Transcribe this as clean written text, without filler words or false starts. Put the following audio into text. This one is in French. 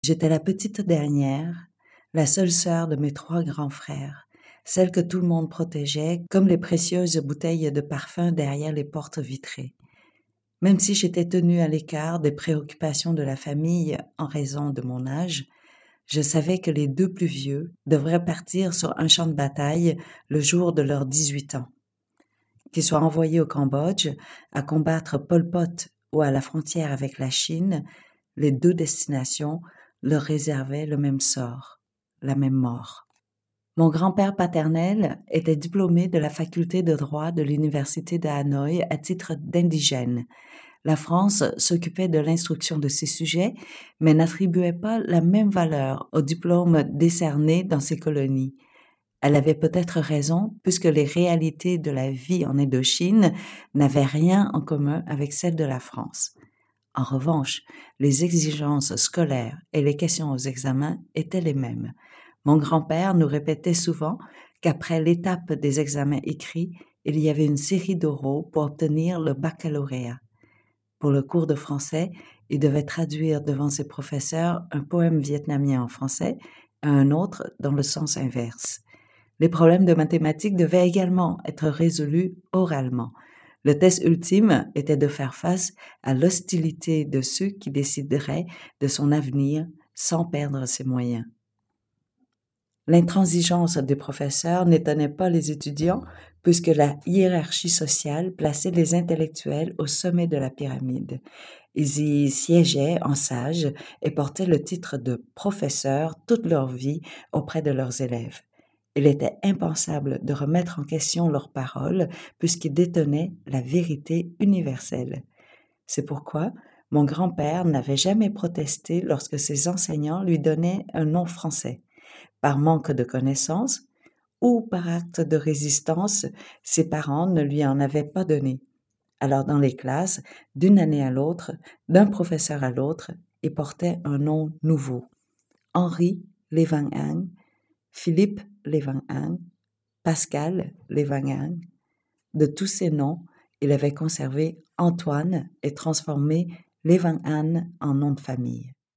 J'étais la petite dernière, la seule sœur de mes 3 grands frères, celle que tout le monde protégeait comme les précieuses bouteilles de parfum derrière les portes vitrées. Même si j'étais tenue à l'écart des préoccupations de la famille en raison de mon âge, je savais que les 2 plus vieux devraient partir sur un champ de bataille le jour de leurs 18 ans. Qu'ils soient envoyés au Cambodge à combattre Pol Pot ou à la frontière avec la Chine, les 2 destinations leur réservaient le même sort, la même mort. Mon grand-père paternel était diplômé de la faculté de droit de l'université de Hanoï à titre d'indigène. La France s'occupait de l'instruction de ces sujets, mais n'attribuait pas la même valeur aux diplômes décernés dans ses colonies. Elle avait peut-être raison, puisque les réalités de la vie en Indochine n'avaient rien en commun avec celles de la France. En revanche, les exigences scolaires et les questions aux examens étaient les mêmes. Mon grand-père nous répétait souvent qu'après l'étape des examens écrits, il y avait une série d'oraux pour obtenir le baccalauréat. Pour le cours de français, il devait traduire devant ses professeurs un poème vietnamien en français et un autre dans le sens inverse. Les problèmes de mathématiques devaient également être résolus oralement. Le test ultime était de faire face à l'hostilité de ceux qui décideraient de son avenir sans perdre ses moyens. L'intransigeance des professeurs n'étonnait pas les étudiants, puisque la hiérarchie sociale plaçait les intellectuels au sommet de la pyramide. Ils y siégeaient en sages et portaient le titre de professeurs toute leur vie auprès de leurs élèves. Il était impensable de remettre en question leurs paroles, puisqu'ils détenaient la vérité universelle. C'est pourquoi mon grand-père n'avait jamais protesté lorsque ses enseignants lui donnaient un nom français. Par manque de connaissances ou par acte de résistance, ses parents ne lui en avaient pas donné. Alors dans les classes, d'une année à l'autre, d'un professeur à l'autre, il portait un nom nouveau. Henri Lévinghang, Philippe Lévinghang, Pascal Lévinghang. De tous ces noms, il avait conservé Antoine et transformé Lévinghang en nom de famille.